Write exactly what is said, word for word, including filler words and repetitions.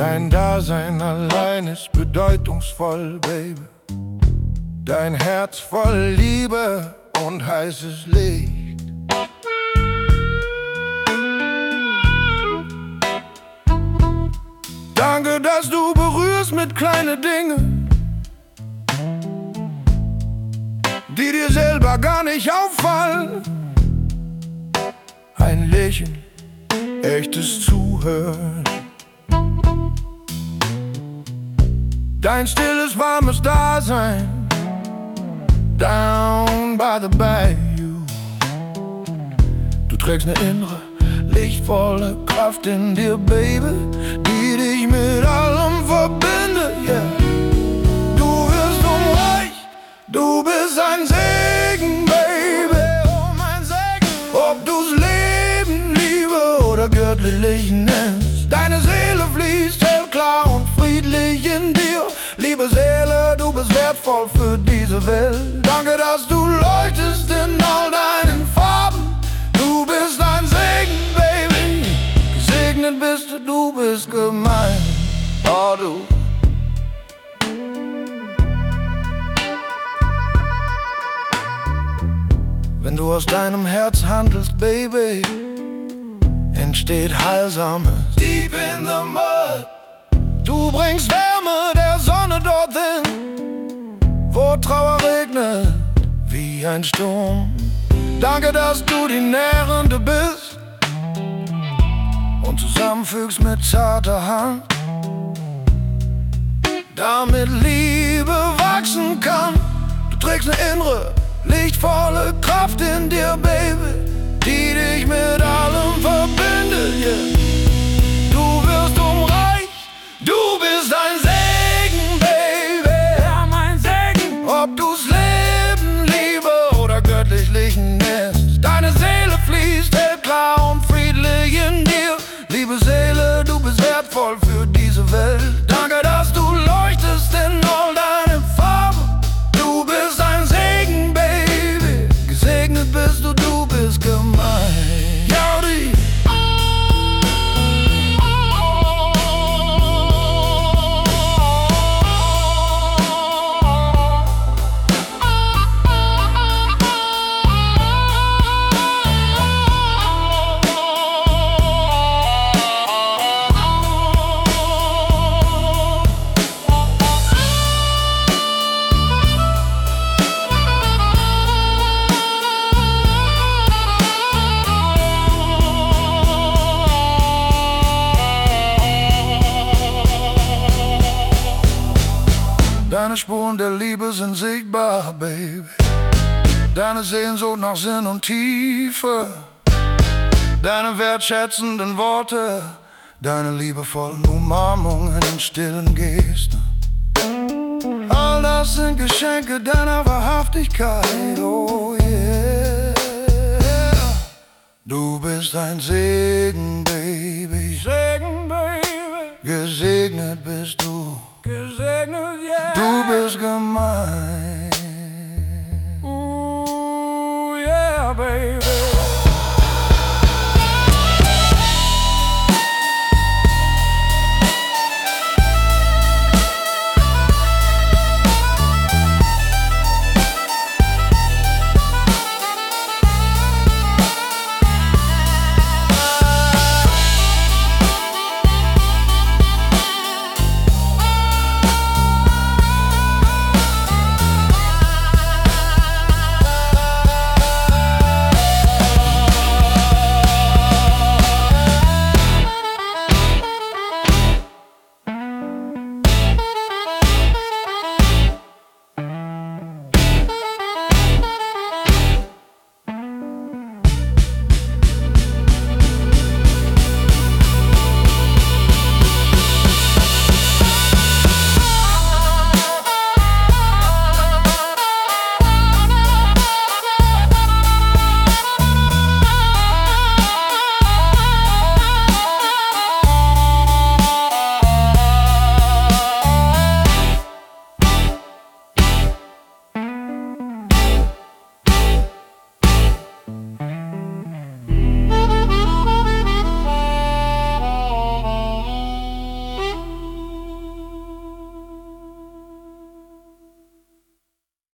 Dein Dasein allein ist bedeutungsvoll, Baby. Dein Herz voll Liebe und heißes Licht. Danke, dass du berührst mit kleinen Dingen, die dir selber gar nicht auffallen. Ein Lächeln, echtes Zuhören, dein stilles, warmes Dasein down by the bayou. Du trägst ne innere, lichtvolle Kraft in dir, Baby, die dich mit allem verbindet, yeah. Du wirst umreich, du bist ein Segen, Baby, oh mein Segen. Ob du's Leben, Liebe oder göttlich nennst, deine Seele fließt hellklar und friedlich in dir. Liebe Seele, du bist wertvoll für diese Welt. Danke, dass du leuchtest in all deinen Farben. Du bist ein Segen, Baby. Gesegnet bist du, du bist gemein. Oh, du. Wenn du aus deinem Herz handelst, Baby, entsteht Heilsames deep in the mud. Du bringst Wärme der Sonne dorthin, wo Trauer regnet wie ein Sturm. Danke, dass du die Nährende bist und zusammenfügst mit zarter Hand, damit Liebe wachsen kann. Du trägst eine innere, lichtvolle Kraft in dir, Baby, die dich mit allem verbindet, yeah. Du wirst umreich, du bist ein Segen, Baby, ja, mein Segen. Ob du's Leben, Liebe oder göttlich nennst, deine Seele fließt hellklar und friedlich in dir. Liebe Seele, du bist wertvoll für diese Welt. Danke, dass du leuchtest in all deinen Farben. Du bist ein Segen, Baby. Gesegnet bist du, du bist gemein. Ja, die. Deine Spuren der Liebe sind sichtbar, Baby. Deine Sehnsucht nach Sinn und Tiefe, deine wertschätzenden Worte, deine liebevollen Umarmungen in stillen Gesten. All das sind Geschenke deiner Wahrhaftigkeit, oh yeah. Du bist ein Segen, Baby. Segen, Baby. Gesegnet bist du. Gesegnet, yeah. Du bist gemein.